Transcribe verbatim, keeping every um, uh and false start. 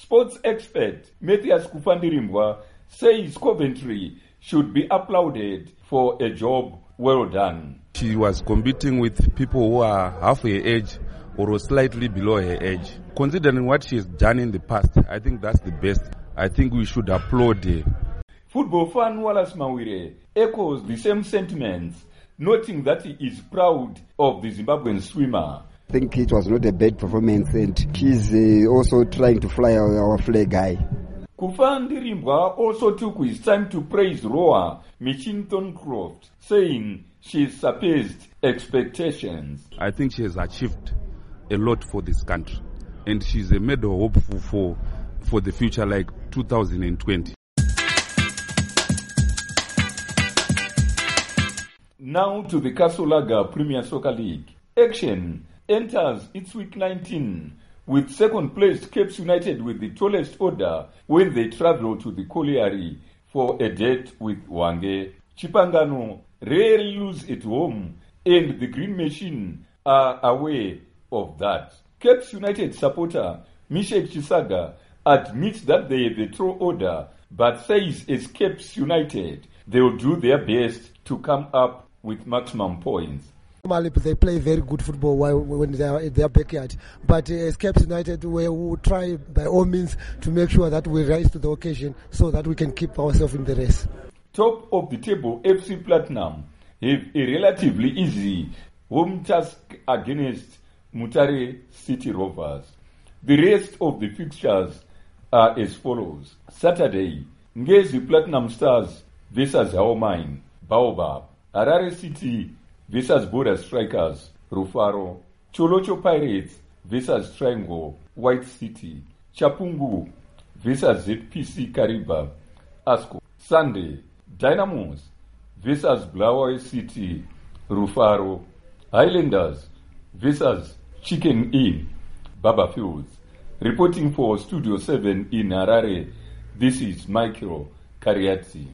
Sports expert Matthias Kufandirimbwa says Coventry should be applauded for a job well done. She was competing with people who are half her age or slightly below her age. Considering what she has done in the past, I think that's the best. I think we should applaud her. Football fan Wallace Mawire echoes the same sentiments, noting that he is proud of the Zimbabwean swimmer. I think it was not a bad performance, and she's uh, also trying to fly our, our flag high. Kufandirimbwa also took his time to praise rower Michin Thorncroft, saying she surpassed expectations. I think she has achieved a lot for this country, and she's a medal hopeful for, for the future, like two thousand twenty. Now to the Kasolaga Premier Soccer League. Action enters its week nineteen with second-placed Cape United with the tallest order when they travel to the colliery for a date with Wange. Chipangano rarely lose at home, and the Green Machine are aware of that. Cape United supporter Mishek Chisaga admits that they have a tall order, but says as Cape United, they will do their best to come up with maximum points. Normally, they play very good football while, when they are in their backyard. But uh, as Cape United, we will try by all means to make sure that we rise to the occasion so that we can keep ourselves in the race. Top of the table, F C Platinum have a relatively easy home task against Mutare City Rovers. The rest of the fixtures are as follows. Saturday, Ngezi Platinum Stars versus Haomine, Baobab. Harare City versus Border Strikers, Rufaro. Cholocho Pirates versus Triangle, White City. Chapungu versus Z P C Kariba, Asco. Sunday, Dynamos versus Blaaway City, Rufaro. Highlanders versus Chicken Inn, Baba Fields. Reporting for Studio seven in Harare, this is Michael Kariatsi.